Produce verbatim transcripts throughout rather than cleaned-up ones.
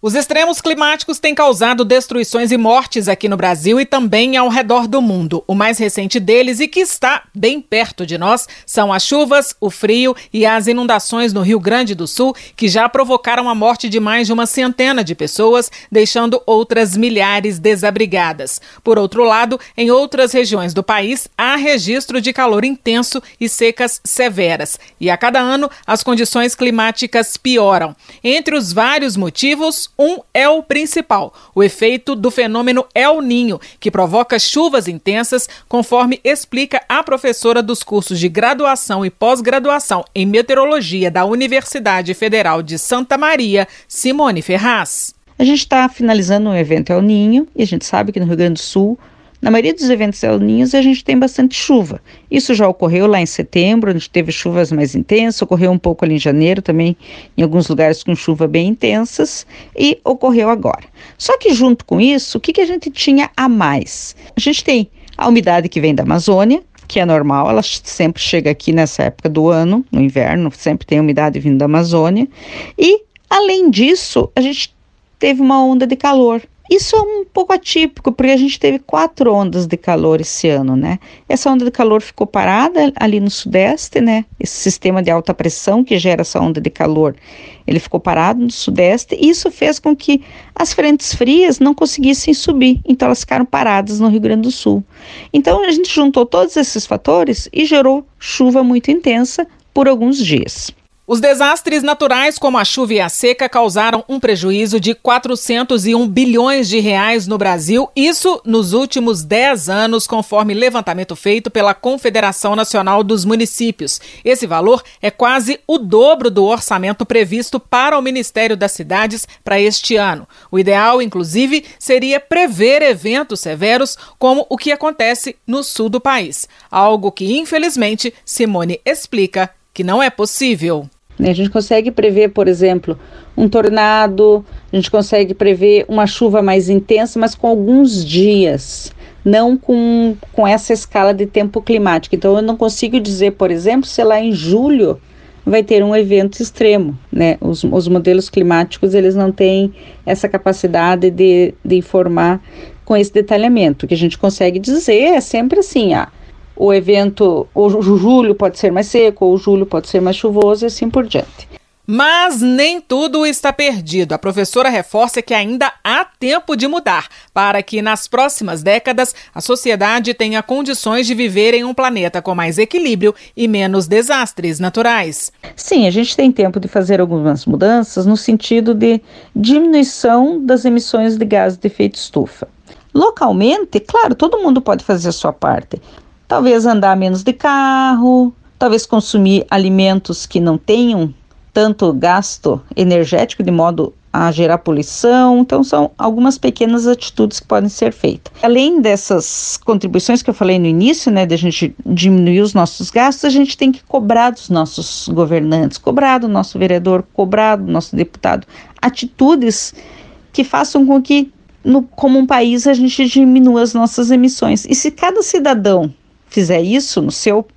Os extremos climáticos têm causado destruições e mortes aqui no Brasil e também ao redor do mundo. O mais recente deles, e que está bem perto de nós, são as chuvas, o frio e as inundações no Rio Grande do Sul, que já provocaram a morte de mais de uma centena de pessoas, deixando outras milhares desabrigadas. Por outro lado, em outras regiões do país, há registro de calor intenso e secas severas. E a cada ano, as condições climáticas pioram. Entre os vários motivos, um é o principal, o efeito do fenômeno El Niño, que provoca chuvas intensas, conforme explica a professora dos cursos de graduação e pós-graduação em meteorologia da Universidade Federal de Santa Maria, Simone Ferraz. A gente está finalizando um evento El Niño e a gente sabe que no Rio Grande do Sul, na maioria dos eventos El Niños, a gente tem bastante chuva. Isso já ocorreu lá em setembro, a gente teve chuvas mais intensas, ocorreu um pouco ali em janeiro também, em alguns lugares com chuva bem intensas, e ocorreu agora. Só que junto com isso, o que, que a gente tinha a mais? A gente tem a umidade que vem da Amazônia, que é normal, ela sempre chega aqui nessa época do ano, no inverno, sempre tem umidade vindo da Amazônia, e além disso, a gente teve uma onda de calor. Isso é um pouco atípico, porque a gente teve quatro ondas de calor esse ano, né? Essa onda de calor ficou parada ali no sudeste, né? Esse sistema de alta pressão que gera essa onda de calor, ele ficou parado no sudeste e isso fez com que as frentes frias não conseguissem subir, então elas ficaram paradas no Rio Grande do Sul. Então a gente juntou todos esses fatores e gerou chuva muito intensa por alguns dias. Os desastres naturais, como a chuva e a seca, causaram um prejuízo de quatrocentos e um bilhões de reais no Brasil, isso nos últimos dez anos, conforme levantamento feito pela Confederação Nacional dos Municípios. Esse valor é quase o dobro do orçamento previsto para o Ministério das Cidades para este ano. O ideal, inclusive, seria prever eventos severos como o que acontece no sul do país, algo que, infelizmente, Simone explica que não é possível. A gente consegue prever, por exemplo, um tornado, a gente consegue prever uma chuva mais intensa, mas com alguns dias, não com, com essa escala de tempo climático. Então eu não consigo dizer, por exemplo, se lá em julho vai ter um evento extremo, né? Os, os modelos climáticos, eles não têm essa capacidade de, de informar com esse detalhamento. O que a gente consegue dizer é sempre assim, ah, o evento, o julho pode ser mais seco, ou o julho pode ser mais chuvoso e assim por diante. Mas nem tudo está perdido. A professora reforça que ainda há tempo de mudar, para que nas próximas décadas a sociedade tenha condições de viver em um planeta com mais equilíbrio e menos desastres naturais. Sim, a gente tem tempo de fazer algumas mudanças no sentido de diminuição das emissões de gases de efeito estufa. Localmente, claro, todo mundo pode fazer a sua parte. Talvez andar menos de carro, talvez consumir alimentos que não tenham tanto gasto energético de modo a gerar poluição. Então são algumas pequenas atitudes que podem ser feitas. Além dessas contribuições que eu falei no início, né, de a gente diminuir os nossos gastos, a gente tem que cobrar dos nossos governantes, cobrar do nosso vereador, cobrar do nosso deputado, atitudes que façam com que, no, como um país, a gente diminua as nossas emissões. E se cada cidadão fizer isso no seu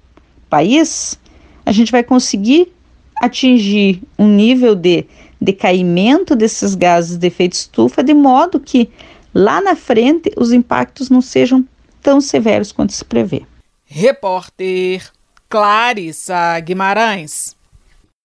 país, a gente vai conseguir atingir um nível de decaimento desses gases de efeito estufa, de modo que lá na frente os impactos não sejam tão severos quanto se prevê. Repórter Clarissa Guimarães.